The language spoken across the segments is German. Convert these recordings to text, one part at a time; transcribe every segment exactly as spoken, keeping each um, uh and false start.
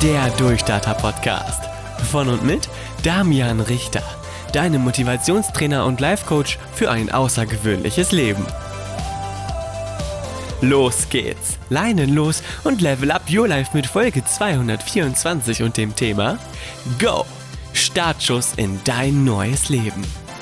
Der Durchstarter-Podcast. Von und mit Damian Richter, deinem Motivationstrainer und Life-Coach für ein außergewöhnliches Leben. Los geht's, Leinen los und level up your life mit Folge zweihundertvierundzwanzig und dem Thema Go! Startschuss in dein neues Leben.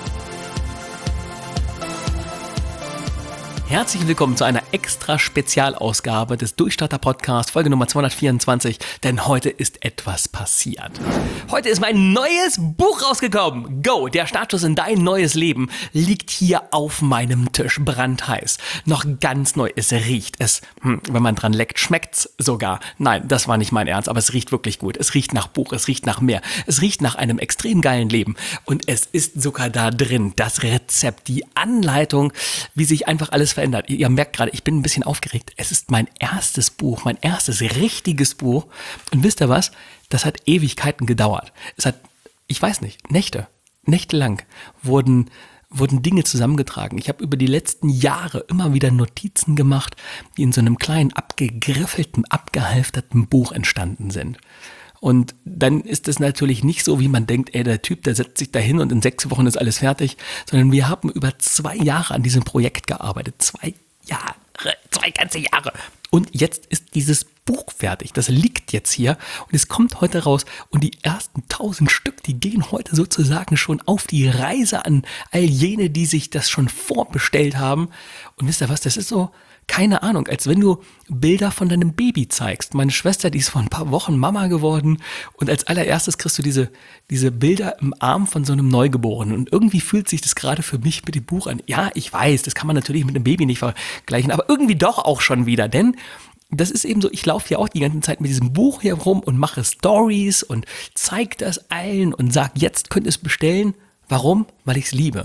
Herzlich willkommen zu einer extra Spezialausgabe des Durchstarter-Podcast, Folge Nummer zweihundertvierundzwanzig, denn heute ist etwas passiert. Heute ist mein neues Buch rausgekommen. Go, der Startschuss in dein neues Leben liegt hier auf meinem Tisch, brandheiß. Noch ganz neu, es riecht. Es, hm, wenn man dran leckt, schmeckt's sogar. Nein, das war nicht mein Ernst, aber es riecht wirklich gut. Es riecht nach Buch, es riecht nach mehr. Es riecht nach einem extrem geilen Leben. Und es ist sogar da drin, das Rezept, die Anleitung, wie sich einfach alles verändert. Ihr merkt gerade, ich bin ein bisschen aufgeregt. Es ist mein erstes Buch, mein erstes richtiges Buch. Und wisst ihr was? Das hat Ewigkeiten gedauert. Es hat, ich weiß nicht, Nächte, nächtelang wurden, wurden Dinge zusammengetragen. Ich habe über die letzten Jahre immer wieder Notizen gemacht, die in so einem kleinen, abgegriffelten, abgehalfterten Buch entstanden sind. Und dann ist es natürlich nicht so, wie man denkt, ey, der Typ, der setzt sich da hin und in sechs Wochen ist alles fertig, sondern wir haben über zwei Jahre an diesem Projekt gearbeitet. Zwei Jahre, zwei ganze Jahre. Und jetzt ist dieses Buch fertig. Das liegt jetzt hier und es kommt heute raus. Und die ersten tausend Stück, die gehen heute sozusagen schon auf die Reise an all jene, die sich das schon vorbestellt haben. Und wisst ihr was, das ist so, keine Ahnung, als wenn du Bilder von deinem Baby zeigst. Meine Schwester, die ist vor ein paar Wochen Mama geworden und als allererstes kriegst du diese, diese Bilder im Arm von so einem Neugeborenen und irgendwie fühlt sich das gerade für mich mit dem Buch an. Ja, ich weiß, das kann man natürlich mit einem Baby nicht vergleichen, aber irgendwie doch auch schon wieder, denn das ist eben so, ich laufe ja auch die ganze Zeit mit diesem Buch hier rum und mache Stories und zeige das allen und sage, jetzt könnt ihr es bestellen. Warum? Weil ich es liebe.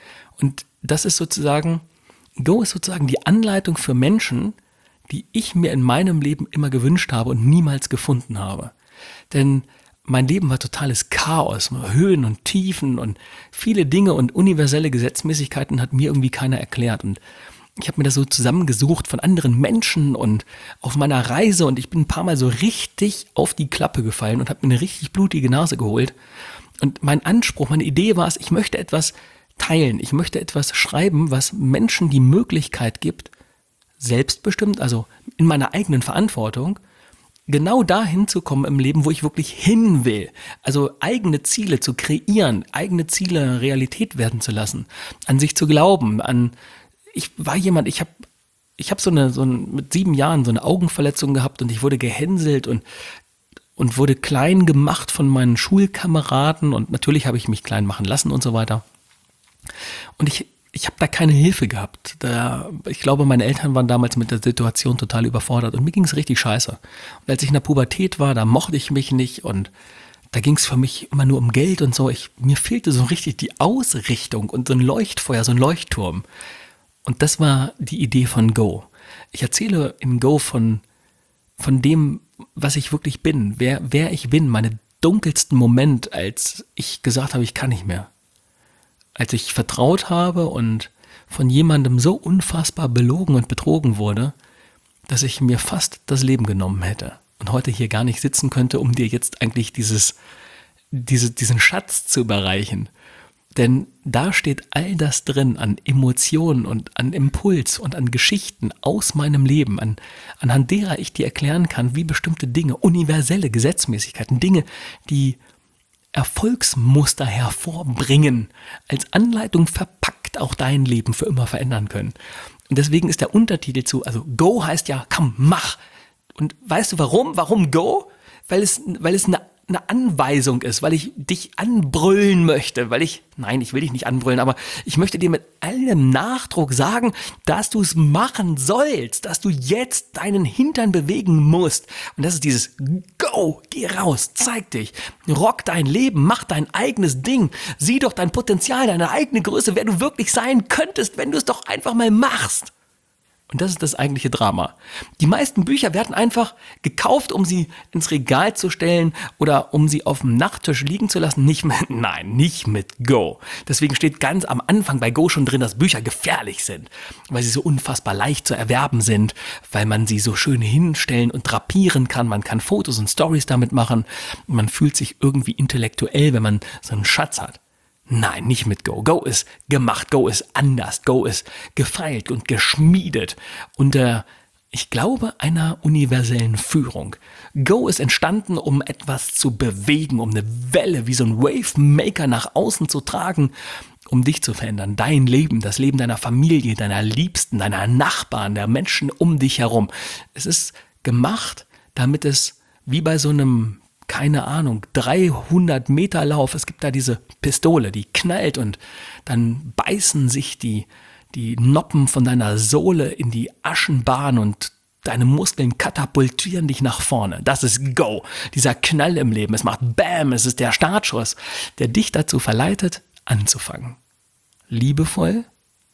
Und das ist sozusagen... Go ist sozusagen die Anleitung für Menschen, die ich mir in meinem Leben immer gewünscht habe und niemals gefunden habe. Denn mein Leben war totales Chaos, Höhen und Tiefen und viele Dinge und universelle Gesetzmäßigkeiten hat mir irgendwie keiner erklärt. Und ich habe mir das so zusammengesucht von anderen Menschen und auf meiner Reise und ich bin ein paar Mal so richtig auf die Klappe gefallen und habe mir eine richtig blutige Nase geholt. Und mein Anspruch, meine Idee war es, ich möchte etwas teilen. Ich möchte etwas schreiben, was Menschen die Möglichkeit gibt, selbstbestimmt, also in meiner eigenen Verantwortung, genau dahin zu kommen im Leben, wo ich wirklich hin will. Also eigene Ziele zu kreieren, eigene Ziele Realität werden zu lassen, an sich zu glauben, an, ich war jemand, ich habe ich hab so eine, so ein, mit sieben Jahren so eine Augenverletzung gehabt und ich wurde gehänselt und und wurde klein gemacht von meinen Schulkameraden und natürlich habe ich mich klein machen lassen und so weiter. Und ich, ich habe da keine Hilfe gehabt. Da, ich glaube, meine Eltern waren damals mit der Situation total überfordert und mir ging es richtig scheiße. Und als ich in der Pubertät war, da mochte ich mich nicht und da ging es für mich immer nur um Geld und so. Ich, mir fehlte so richtig die Ausrichtung und so ein Leuchtfeuer, so ein Leuchtturm. Und das war die Idee von Go. Ich erzähle in Go von, von dem, was ich wirklich bin, wer, wer ich bin, meine dunkelsten Moment, als ich gesagt habe, ich kann nicht mehr. Als ich vertraut habe und von jemandem so unfassbar belogen und betrogen wurde, dass ich mir fast das Leben genommen hätte und heute hier gar nicht sitzen könnte, um dir jetzt eigentlich dieses, diese, diesen Schatz zu überreichen. Denn da steht all das drin an Emotionen und an Impuls und an Geschichten aus meinem Leben, an, anhand derer ich dir erklären kann, wie bestimmte Dinge, universelle Gesetzmäßigkeiten, Dinge, die Erfolgsmuster hervorbringen, als Anleitung verpackt auch dein Leben für immer verändern können. Und deswegen ist der Untertitel zu, also Go heißt ja, komm, mach. Und weißt du warum? Warum Go? Weil es, weil es eine, eine Anweisung ist, weil ich dich anbrüllen möchte, weil ich, nein, ich will dich nicht anbrüllen, aber ich möchte dir mit allem Nachdruck sagen, dass du es machen sollst, dass du jetzt deinen Hintern bewegen musst. Und das ist dieses Go, geh raus, zeig dich, rock dein Leben, mach dein eigenes Ding, sieh doch dein Potenzial, deine eigene Größe, wer du wirklich sein könntest, wenn du es doch einfach mal machst. Und das ist das eigentliche Drama. Die meisten Bücher werden einfach gekauft, um sie ins Regal zu stellen oder um sie auf dem Nachttisch liegen zu lassen. Nicht mit, nein, nicht mit Go. Deswegen steht ganz am Anfang bei Go schon drin, dass Bücher gefährlich sind, weil sie so unfassbar leicht zu erwerben sind, weil man sie so schön hinstellen und drapieren kann. Man kann Fotos und Stories damit machen. Man fühlt sich irgendwie intellektuell, wenn man so einen Schatz hat. Nein, nicht mit Go. Go ist gemacht, Go ist anders, Go ist gefeilt und geschmiedet unter, ich glaube, einer universellen Führung. Go ist entstanden, um etwas zu bewegen, um eine Welle wie so ein Wavemaker nach außen zu tragen, um dich zu verändern, dein Leben, das Leben deiner Familie, deiner Liebsten, deiner Nachbarn, der Menschen um dich herum. Es ist gemacht, damit es wie bei so einem keine Ahnung, dreihundert Meter Lauf, es gibt da diese Pistole, die knallt und dann beißen sich die, die Noppen von deiner Sohle in die Aschenbahn und deine Muskeln katapultieren dich nach vorne. Das ist Go, dieser Knall im Leben. Es macht Bam, es ist der Startschuss, der dich dazu verleitet, anzufangen. Liebevoll,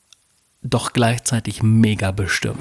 doch gleichzeitig mega bestimmt.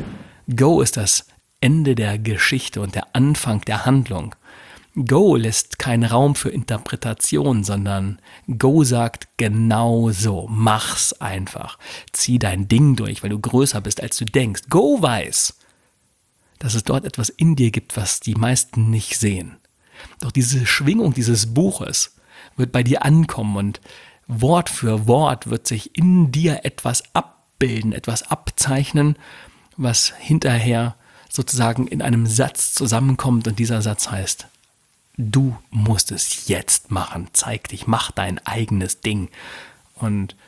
Go ist das Ende der Geschichte und der Anfang der Handlung. Go lässt keinen Raum für Interpretation, sondern Go sagt genau so, mach's einfach. Zieh dein Ding durch, weil du größer bist, als du denkst. Go weiß, dass es dort etwas in dir gibt, was die meisten nicht sehen. Doch diese Schwingung dieses Buches wird bei dir ankommen und Wort für Wort wird sich in dir etwas abbilden, etwas abzeichnen, was hinterher sozusagen in einem Satz zusammenkommt und dieser Satz heißt: Du musst es jetzt machen. Zeig dich, mach dein eigenes Ding. Und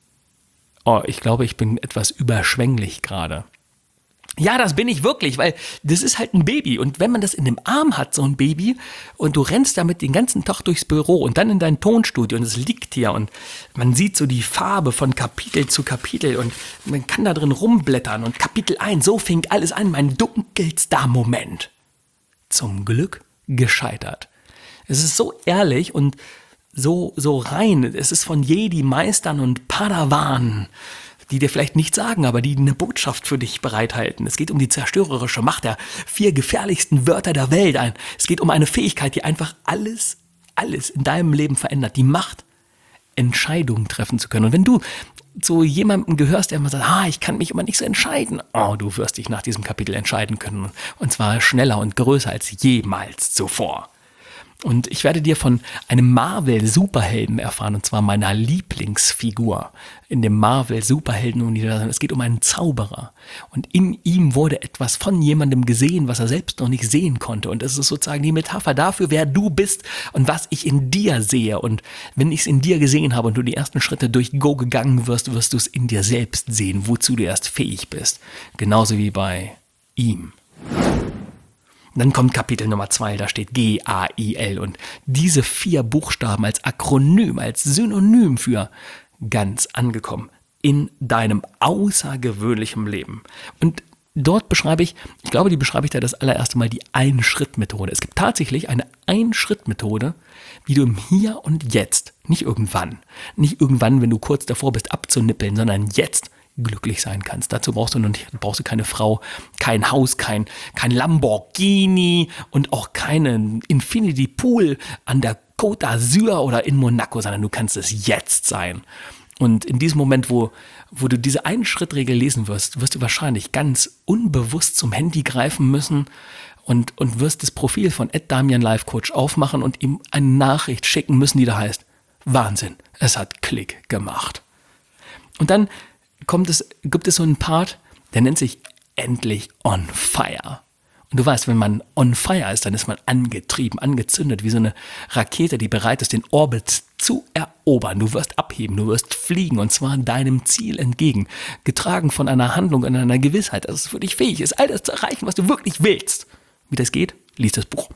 oh, ich glaube, ich bin etwas überschwänglich gerade. Ja, das bin ich wirklich, weil das ist halt ein Baby. Und wenn man das in dem Arm hat, so ein Baby, und du rennst damit den ganzen Tag durchs Büro und dann in dein Tonstudio und es liegt hier und man sieht so die Farbe von Kapitel zu Kapitel und man kann da drin rumblättern und Kapitel eins, so fing alles an, mein dunkelster Moment. Zum Glück gescheitert. Es ist so ehrlich und so, so rein. Es ist von Jedi-Meistern und Padawanen, die dir vielleicht nichts sagen, aber die eine Botschaft für dich bereithalten. Es geht um die zerstörerische Macht der vier gefährlichsten Wörter der Welt. Es geht um eine Fähigkeit, die einfach alles, alles in deinem Leben verändert. Die Macht, Entscheidungen treffen zu können. Und wenn du zu jemandem gehörst, der immer sagt, ah, ich kann mich immer nicht so entscheiden. Oh, du wirst dich nach diesem Kapitel entscheiden können. Und zwar schneller und größer als jemals zuvor. Und ich werde dir von einem Marvel-Superhelden erfahren, und zwar meiner Lieblingsfigur in dem Marvel-Superhelden-Universum. Es geht um einen Zauberer. Und in ihm wurde etwas von jemandem gesehen, was er selbst noch nicht sehen konnte. Und es ist sozusagen die Metapher dafür, wer du bist und was ich in dir sehe. Und wenn ich es in dir gesehen habe und du die ersten Schritte durch Go gegangen wirst, wirst du es in dir selbst sehen, wozu du erst fähig bist. Genauso wie bei ihm. Dann kommt Kapitel Nummer zwei, da steht G A I L und diese vier Buchstaben als Akronym, als Synonym für ganz angekommen in deinem außergewöhnlichen Leben. Und dort beschreibe ich, ich glaube, die beschreibe ich da das allererste Mal, die Ein-Schritt-Methode. Es gibt tatsächlich eine Ein-Schritt-Methode, wie du im Hier und Jetzt, nicht irgendwann, nicht irgendwann, wenn du kurz davor bist abzunippeln, sondern jetzt glücklich sein kannst. Dazu brauchst du, nicht, brauchst du keine Frau, kein Haus, kein, kein Lamborghini und auch keinen Infinity Pool an der Côte d'Azur oder in Monaco, sondern du kannst es jetzt sein. Und in diesem Moment, wo, wo du diese Ein-Schritt-Regel lesen wirst, wirst du wahrscheinlich ganz unbewusst zum Handy greifen müssen und, und wirst das Profil von at Damian Life Coach aufmachen und ihm eine Nachricht schicken müssen, die da heißt: Wahnsinn, es hat Klick gemacht. Und dann kommt es, gibt es so einen Part, der nennt sich endlich on fire. Und du weißt, wenn man on fire ist, dann ist man angetrieben, angezündet, wie so eine Rakete, die bereit ist, den Orbit zu erobern. Du wirst abheben, du wirst fliegen und zwar deinem Ziel entgegen, getragen von einer Handlung und einer Gewissheit, dass es für dich fähig ist, all das zu erreichen, was du wirklich willst. Wie das geht, lies das Buch.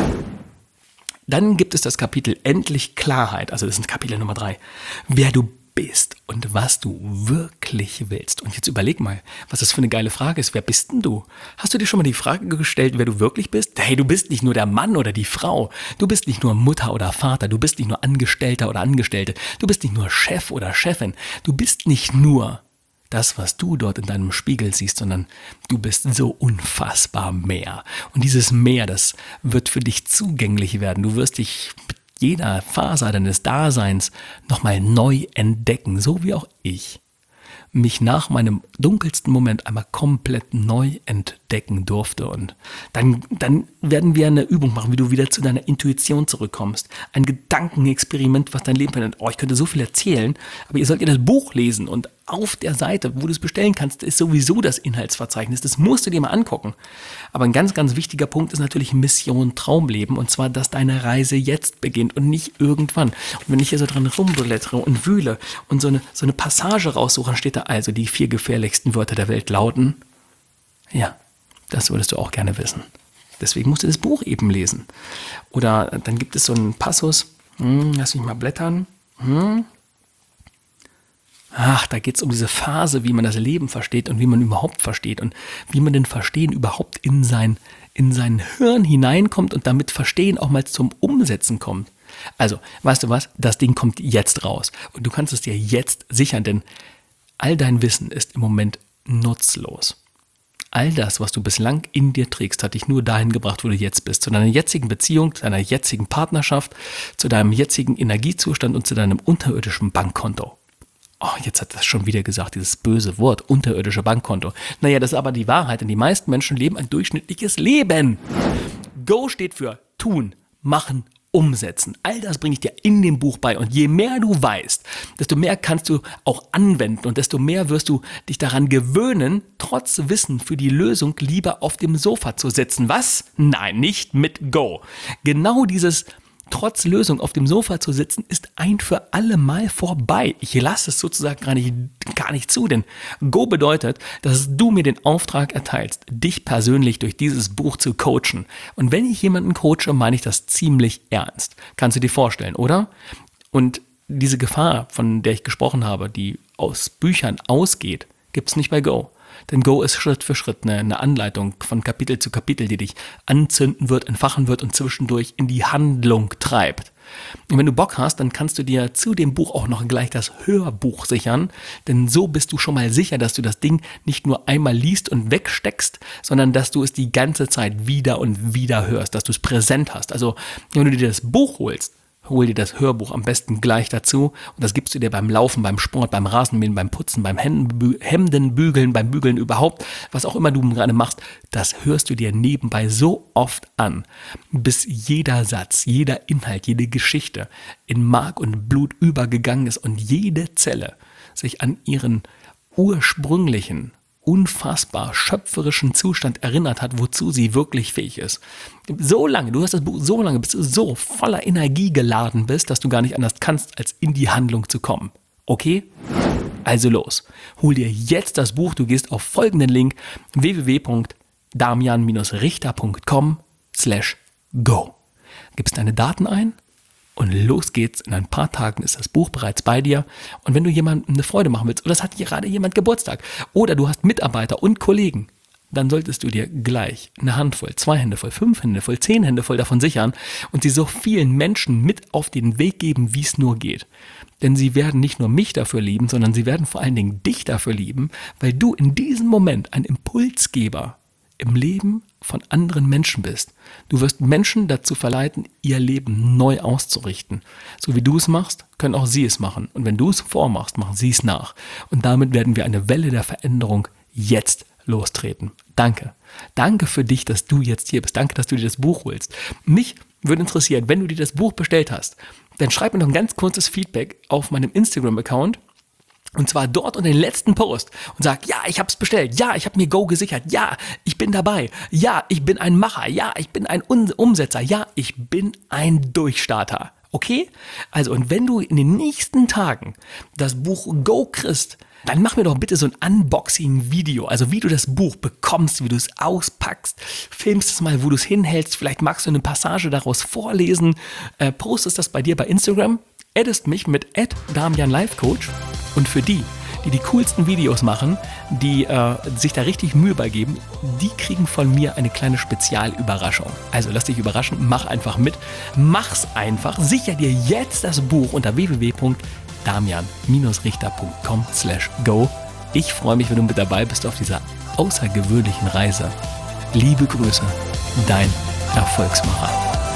Dann gibt es das Kapitel Endlich Klarheit, also das ist Kapitel Nummer drei, wer du bist und was du wirklich willst. Und jetzt überleg mal, was das für eine geile Frage ist. Wer bist denn du? Hast du dir schon mal die Frage gestellt, wer du wirklich bist? Hey, du bist nicht nur der Mann oder die Frau. Du bist nicht nur Mutter oder Vater. Du bist nicht nur Angestellter oder Angestellte. Du bist nicht nur Chef oder Chefin. Du bist nicht nur das, was du dort in deinem Spiegel siehst, sondern du bist so unfassbar mehr. Und dieses Mehr, das wird für dich zugänglich werden. Du wirst dich mit jeder Faser deines Daseins nochmal neu entdecken, so wie auch ich mich nach meinem dunkelsten Moment einmal komplett neu entdecken durfte. Und dann, dann werden wir eine Übung machen, wie du wieder zu deiner Intuition zurückkommst. Ein Gedankenexperiment, was dein Leben verändert. Oh, ich könnte so viel erzählen, aber ihr sollt ja das Buch lesen und auf der Seite, wo du es bestellen kannst, ist sowieso das Inhaltsverzeichnis. Das musst du dir mal angucken. Aber ein ganz, ganz wichtiger Punkt ist natürlich Mission Traumleben. Und zwar, dass deine Reise jetzt beginnt und nicht irgendwann. Und wenn ich hier so dran rumblättere und wühle und so eine, so eine Passage raussuche, dann steht da also, die vier gefährlichsten Wörter der Welt lauten, ja, das würdest du auch gerne wissen. Deswegen musst du das Buch eben lesen. Oder dann gibt es so einen Passus, hm, lass mich mal blättern, hm, Ach, da geht es um diese Phase, wie man das Leben versteht und wie man überhaupt versteht und wie man den Verstehen überhaupt in sein, in sein Hirn hineinkommt und damit Verstehen auch mal zum Umsetzen kommt. Also, weißt du was? Das Ding kommt jetzt raus und du kannst es dir jetzt sichern, denn all dein Wissen ist im Moment nutzlos. All das, was du bislang in dir trägst, hat dich nur dahin gebracht, wo du jetzt bist. Zu deiner jetzigen Beziehung, zu deiner jetzigen Partnerschaft, zu deinem jetzigen Energiezustand und zu deinem unterirdischen Bankkonto. Oh, jetzt hat das schon wieder gesagt, dieses böse Wort, unterirdische Bankkonto. Naja, das ist aber die Wahrheit, denn die meisten Menschen leben ein durchschnittliches Leben. Go steht für tun, machen, umsetzen. All das bringe ich dir in dem Buch bei. Und je mehr du weißt, desto mehr kannst du auch anwenden und desto mehr wirst du dich daran gewöhnen, trotz Wissen für die Lösung lieber auf dem Sofa zu sitzen. Was? Nein, nicht mit Go. Genau dieses trotz Lösung auf dem Sofa zu sitzen, ist ein für alle Mal vorbei. Ich lasse es sozusagen gar nicht, gar nicht zu, denn Go bedeutet, dass du mir den Auftrag erteilst, dich persönlich durch dieses Buch zu coachen. Und wenn ich jemanden coache, meine ich das ziemlich ernst. Kannst du dir vorstellen, oder? Und diese Gefahr, von der ich gesprochen habe, die aus Büchern ausgeht, gibt es nicht bei Go. Denn Go ist Schritt für Schritt eine, eine Anleitung von Kapitel zu Kapitel, die dich anzünden wird, entfachen wird und zwischendurch in die Handlung treibt. Und wenn du Bock hast, dann kannst du dir zu dem Buch auch noch gleich das Hörbuch sichern, denn so bist du schon mal sicher, dass du das Ding nicht nur einmal liest und wegsteckst, sondern dass du es die ganze Zeit wieder und wieder hörst, dass du es präsent hast. Also wenn du dir das Buch holst, hol dir das Hörbuch am besten gleich dazu und das gibst du dir beim Laufen, beim Sport, beim Rasenmähen, beim Putzen, beim Hemdenbügeln, beim Bügeln überhaupt, was auch immer du gerade machst, das hörst du dir nebenbei so oft an, bis jeder Satz, jeder Inhalt, jede Geschichte in Mark und Blut übergegangen ist und jede Zelle sich an ihren ursprünglichen, unfassbar schöpferischen Zustand erinnert hat, wozu sie wirklich fähig ist. So lange, du hast das Buch so lange, bis du so voller Energie geladen bist, dass du gar nicht anders kannst, als in die Handlung zu kommen. Okay? Also los. Hol dir jetzt das Buch, du gehst auf folgenden Link w w w punkt damian richter punkt com slash go. Gibst deine Daten ein und los geht's. In ein paar Tagen ist das Buch bereits bei dir. Und wenn du jemandem eine Freude machen willst, oder es hat gerade jemand Geburtstag, oder du hast Mitarbeiter und Kollegen, dann solltest du dir gleich eine Handvoll, zwei Hände voll, fünf Hände voll, zehn Hände voll davon sichern und sie so vielen Menschen mit auf den Weg geben, wie es nur geht. Denn sie werden nicht nur mich dafür lieben, sondern sie werden vor allen Dingen dich dafür lieben, weil du in diesem Moment ein Impulsgeber im Leben von anderen Menschen bist. Du wirst Menschen dazu verleiten, ihr Leben neu auszurichten. So wie du es machst, können auch sie es machen. Und wenn du es vormachst, machen sie es nach. Und damit werden wir eine Welle der Veränderung jetzt lostreten. Danke. Danke für dich, dass du jetzt hier bist. Danke, dass du dir das Buch holst. Mich würde interessieren, wenn du dir das Buch bestellt hast, dann schreib mir noch ein ganz kurzes Feedback auf meinem Instagram-Account. Und zwar dort unter den letzten Post und sag, ja, ich habe es bestellt, ja, ich habe mir Go gesichert, ja, ich bin dabei, ja, ich bin ein Macher, ja, ich bin ein Umsetzer, ja, ich bin ein Durchstarter. Okay? Also, und wenn du in den nächsten Tagen das Buch Go kriegst, dann mach mir doch bitte so ein Unboxing-Video, also wie du das Buch bekommst, wie du es auspackst, filmst es mal, wo du es hinhältst, vielleicht magst du eine Passage daraus vorlesen, äh, postest das bei dir bei Instagram, addest mich mit at damian life coach. Und für die, die die coolsten Videos machen, die äh, sich da richtig Mühe bei geben, die kriegen von mir eine kleine Spezialüberraschung. Also lass dich überraschen, mach einfach mit, mach's einfach, sicher dir jetzt das Buch unter w w w punkt damian richter punkt com slash go. Ich freue mich, wenn du mit dabei bist auf dieser außergewöhnlichen Reise. Liebe Grüße, dein Erfolgsmacher.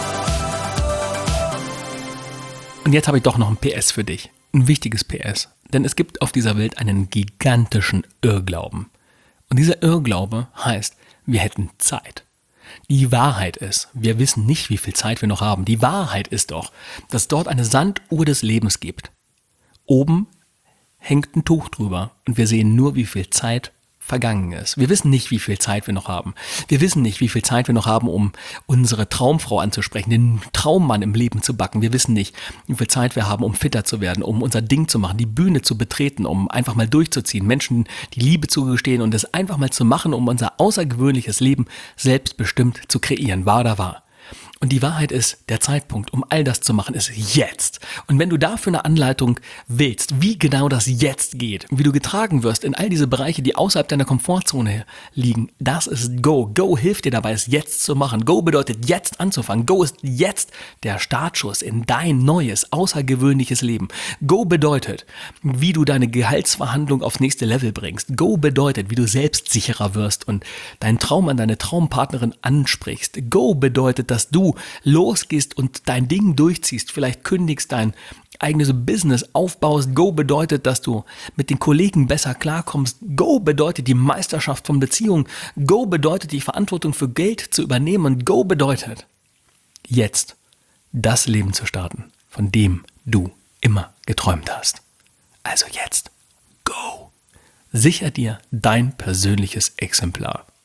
Und jetzt habe ich doch noch ein P S für dich. Ein wichtiges P S. Denn es gibt auf dieser Welt einen gigantischen Irrglauben. Und dieser Irrglaube heißt, wir hätten Zeit. Die Wahrheit ist, wir wissen nicht, wie viel Zeit wir noch haben. Die Wahrheit ist doch, dass es dort eine Sanduhr des Lebens gibt. Oben hängt ein Tuch drüber und wir sehen nur, wie viel Zeit vergangen ist. Wir wissen nicht, wie viel Zeit wir noch haben. Wir wissen nicht, wie viel Zeit wir noch haben, um unsere Traumfrau anzusprechen, den Traummann im Leben zu backen. Wir wissen nicht, wie viel Zeit wir haben, um fitter zu werden, um unser Ding zu machen, die Bühne zu betreten, um einfach mal durchzuziehen, Menschen die Liebe zu gestehen und es einfach mal zu machen, um unser außergewöhnliches Leben selbstbestimmt zu kreieren. Wahr oder wahr? Und die Wahrheit ist, der Zeitpunkt, um all das zu machen, ist jetzt. Und wenn du dafür eine Anleitung willst, wie genau das jetzt geht, wie du getragen wirst in all diese Bereiche, die außerhalb deiner Komfortzone liegen, das ist Go. Go hilft dir dabei, es jetzt zu machen. Go bedeutet jetzt anzufangen. Go ist jetzt der Startschuss in dein neues, außergewöhnliches Leben. Go bedeutet, wie du deine Gehaltsverhandlung aufs nächste Level bringst. Go bedeutet, wie du selbstsicherer wirst und deinen Traum an deine Traumpartnerin ansprichst. Go bedeutet, dass du losgehst und dein Ding durchziehst, vielleicht kündigst, dein eigenes Business aufbaust. Go bedeutet, dass du mit den Kollegen besser klarkommst. Go bedeutet die Meisterschaft von Beziehungen. Go bedeutet die Verantwortung für Geld zu übernehmen. Und Go bedeutet, jetzt das Leben zu starten, von dem du immer geträumt hast. Also jetzt, Go! Sicher dir dein persönliches Exemplar.